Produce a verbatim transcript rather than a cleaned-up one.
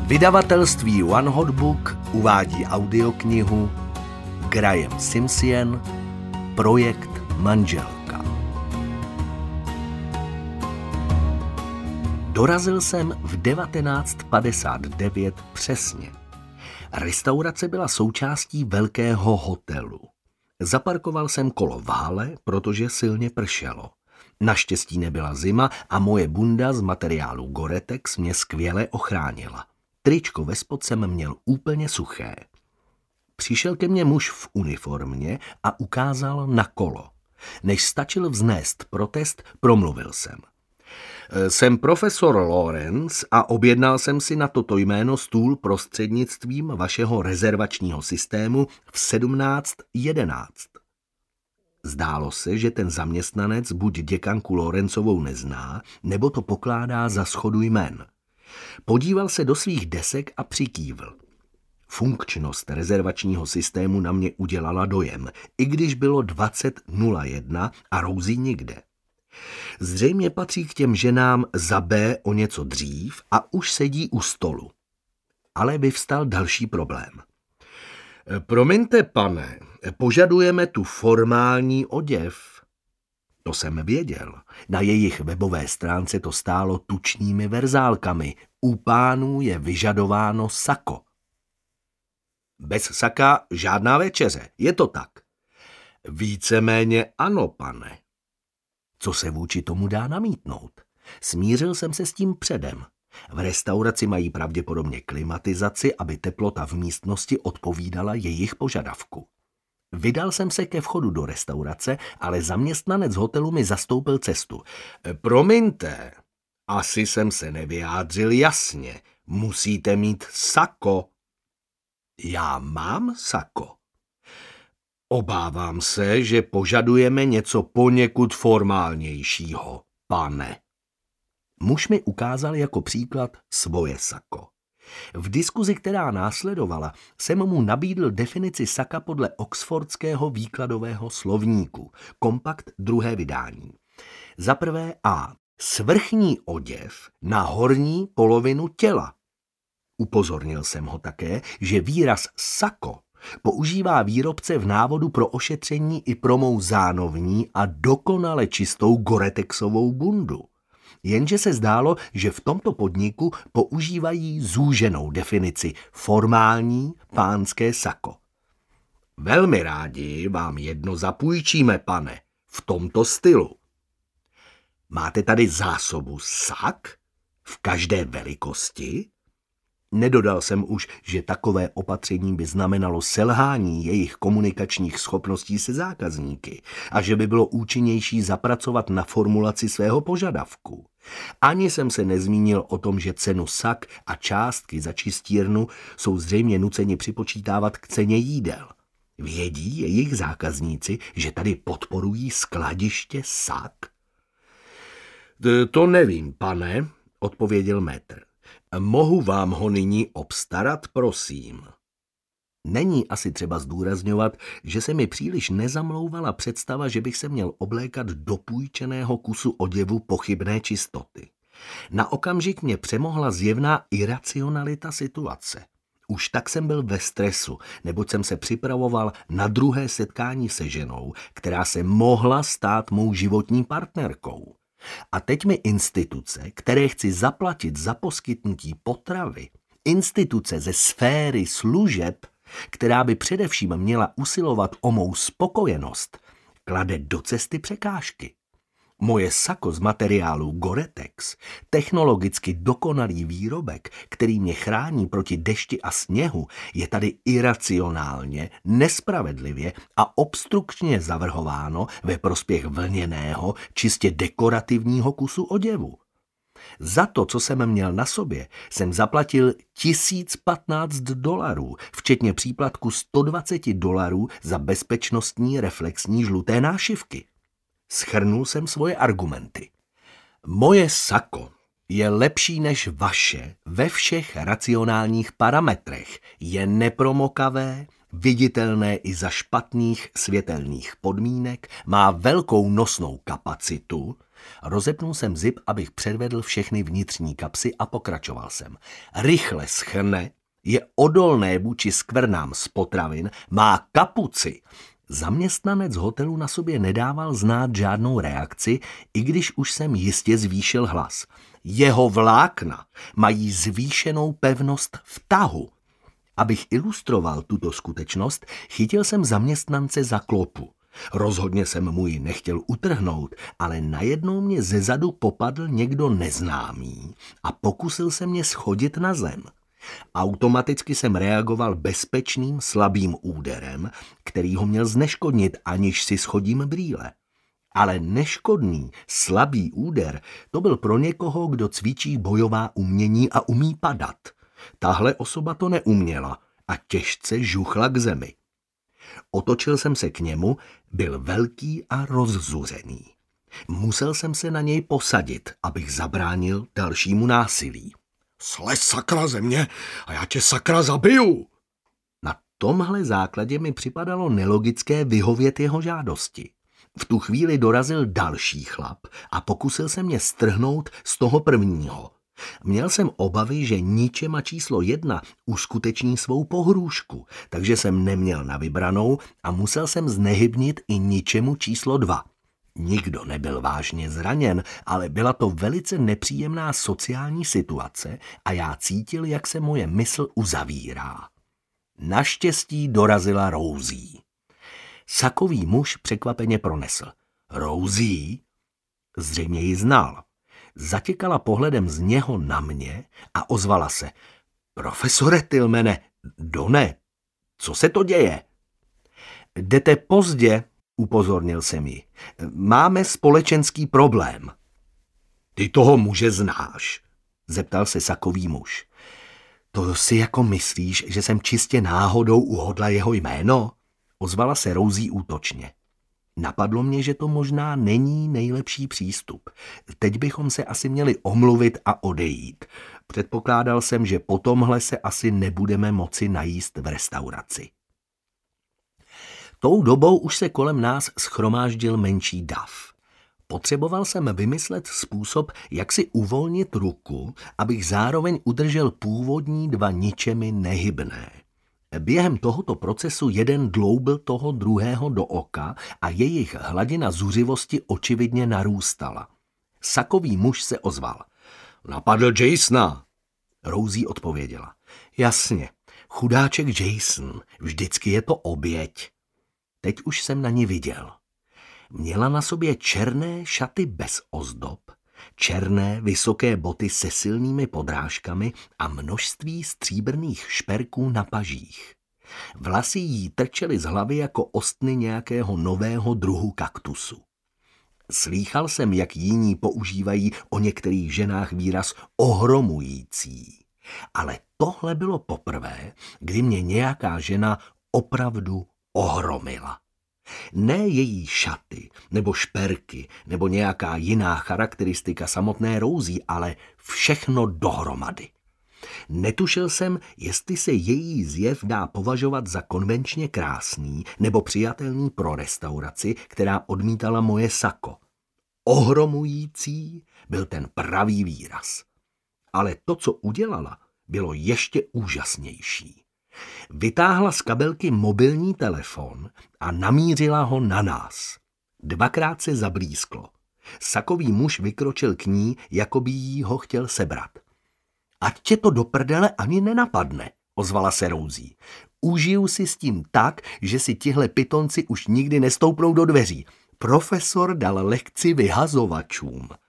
Vydavatelství One Hot Book uvádí audioknihu Graham Simsion Projekt manželka. Dorazil jsem v devatenáct padesát devět přesně. Restaurace byla součástí velkého hotelu. Zaparkoval jsem kolo v hale, protože silně pršelo. Naštěstí nebyla zima a moje bunda z materiálu Gore-Tex mě skvěle ochránila. Tričko ve spod jsem měl úplně suché. Přišel ke mně muž v uniformě a ukázal na kolo. Než stačil vznést protest, promluvil jsem. Jsem profesor Lawrence a objednal jsem si na toto jméno stůl prostřednictvím vašeho rezervačního systému v sedmnáct jedenáct. Zdálo se, že ten zaměstnanec buď děkanku Lawrencovou nezná, nebo to pokládá za shodu jmen. Podíval se do svých desek a přikývl. Funkčnost rezervačního systému na mě udělala dojem, i když bylo dvacet nula jedna a Rosie nikde. Zřejmě patří k těm ženám za B o něco dřív a už sedí u stolu. Ale vyvstal další problém. Promiňte, pane, požadujeme tu formální oděv. To jsem věděl. Na jejich webové stránce to stálo tučnými verzálkami. U pánů je vyžadováno sako. Bez saka žádná večeře, je to tak? Víceméně ano, pane. Co se vůči tomu dá namítnout? Smířil jsem se s tím předem. V restauraci mají pravděpodobně klimatizaci, aby teplota v místnosti odpovídala jejich požadavku. Vydal jsem se ke vchodu do restaurace, ale zaměstnanec hotelu mi zastoupil cestu. Promiňte, asi jsem se nevyjádřil jasně. Musíte mít sako. Já mám sako. Obávám se, že požadujeme něco poněkud formálnějšího, pane. Muž mi ukázal jako příklad svoje sako. V diskuzi, která následovala, jsem mu nabídl definici saka podle oxfordského výkladového slovníku, kompakt druhé vydání. Za prvé A. Svrchní oděv na horní polovinu těla. Upozornil jsem ho také, že výraz sako používá výrobce v návodu pro ošetření i pro mou zánovní a dokonale čistou Gore-Texovou bundu. Jenže se zdálo, že v tomto podniku používají zúženou definici formální pánské sako. Velmi rádi vám jedno zapůjčíme, pane, v tomto stylu. Máte tady zásobu sak? V každé velikosti? Nedodal jsem už, že takové opatření by znamenalo selhání jejich komunikačních schopností se zákazníky a že by bylo účinnější zapracovat na formulaci svého požadavku. Ani jsem se nezmínil o tom, že cenu sak a částky za čistírnu jsou zřejmě nuceni připočítávat k ceně jídel. Vědí jejich zákazníci, že tady podporují skladiště sak? To nevím, pane, odpověděl metr. Mohu vám ho nyní obstarat, prosím. Není asi třeba zdůrazňovat, že se mi příliš nezamlouvala představa, že bych se měl oblékat do půjčeného kusu oděvu pochybné čistoty. Na okamžik mě přemohla zjevná iracionalita situace. Už tak jsem byl ve stresu, neboť jsem se připravoval na druhé setkání se ženou, která se mohla stát mou životní partnerkou. A teď mi instituce, které chci zaplatit za poskytnutí potravy, instituce ze sféry služeb, která by především měla usilovat o mou spokojenost, klade do cesty překážky. Moje sako z materiálu Gore-Tex, technologicky dokonalý výrobek, který mě chrání proti dešti a sněhu, je tady iracionálně, nespravedlivě a obstrukčně zavrhováno ve prospěch vlněného, čistě dekorativního kusu oděvu. Za to, co jsem měl na sobě, jsem zaplatil tisíc patnáct dolarů, včetně příplatku sto dvacet dolarů za bezpečnostní reflexní žluté nášivky. Shrnul jsem svoje argumenty. Moje sako je lepší než vaše ve všech racionálních parametrech. Je nepromokavé, viditelné i za špatných světelných podmínek, má velkou nosnou kapacitu, Rozepnul jsem zip, abych předvedl všechny vnitřní kapsy a pokračoval jsem. Rychle schrne, je odolné vůči skvrnám z potravin, má kapuci. Zaměstnanec hotelu na sobě nedával znát žádnou reakci, i když už jsem jistě zvýšil hlas. Jeho vlákna mají zvýšenou pevnost v tahu. Abych ilustroval tuto skutečnost, chytil jsem zaměstnance za klopu. Rozhodně jsem mu ji nechtěl utrhnout, ale najednou mě zezadu popadl někdo neznámý a pokusil se mě schodit na zem. Automaticky jsem reagoval bezpečným slabým úderem, který ho měl zneškodnit, aniž si schodím brýle. Ale neškodný, slabý úder, to byl pro někoho, kdo cvičí bojová umění a umí padat. Tahle osoba to neuměla a těžce žuchla k zemi. Otočil jsem se k němu, byl velký a rozzuřený. Musel jsem se na něj posadit, abych zabránil dalšímu násilí. Slez sakra ze mě a já tě sakra zabiju! Na tomhle základě mi připadalo nelogické vyhovět jeho žádosti. V tu chvíli dorazil další chlap a pokusil se mě strhnout z toho prvního. Měl jsem obavy, že ničema číslo jedna uskuteční svou pohrůžku, takže jsem neměl na vybranou a musel jsem znehybnit i ničemu číslo dva. Nikdo nebyl vážně zraněn, ale byla to velice nepříjemná sociální situace a já cítil, jak se moje mysl uzavírá. Naštěstí dorazila Rosie. Sakový muž překvapeně pronesl. Rosie? Zřejmě ji znal. Zatěkala pohledem z něho na mě a ozvala se. Profesore Tillmane, Donne, co se to děje? Jdete pozdě, upozornil jsem ji. Máme společenský problém. Ty toho muže znáš? Zeptal se sakový muž. To si jako myslíš, že jsem čistě náhodou uhodla jeho jméno? Ozvala se Rosie útočně. Napadlo mě, že to možná není nejlepší přístup. Teď bychom se asi měli omluvit a odejít. Předpokládal jsem, že po tomhle se asi nebudeme moci najíst v restauraci. Tou dobou už se kolem nás schromáždil menší dav. Potřeboval jsem vymyslet způsob, jak si uvolnit ruku, abych zároveň udržel původní dva ničemi nehybné. Během tohoto procesu jeden dloubl toho druhého do oka a jejich hladina zuřivosti očividně narůstala. Sakový muž se ozval. Napadl Jasona. Rosie odpověděla. Jasně, chudáček Jason, vždycky je to oběť. Teď už jsem na ní viděl. Měla na sobě černé šaty bez ozdob, černé vysoké boty se silnými podrážkami a množství stříbrných šperků na pažích. Vlasy jí trčely z hlavy jako ostny nějakého nového druhu kaktusu. Slýchal jsem, jak jiní používají o některých ženách výraz ohromující. Ale tohle bylo poprvé, kdy mě nějaká žena opravdu ohromila. Ne její šaty, nebo šperky, nebo nějaká jiná charakteristika samotné Rosie, ale všechno dohromady. Netušil jsem, jestli se její zjev dá považovat za konvenčně krásný nebo přijatelný pro restauraci, která odmítala moje sako. Ohromující byl ten pravý výraz. Ale to, co udělala, bylo ještě úžasnější. Vytáhla z kabelky mobilní telefon a namířila ho na nás. Dvakrát se zablísklo. Sakový muž vykročil k ní, jako by jí ho chtěl sebrat. Ať tě to do prdele ani nenapadne, ozvala se Rosie. Užiju si s tím tak, že si tihle pitonci už nikdy nestoupnou do dveří. Profesor dal lekci vyhazovačům.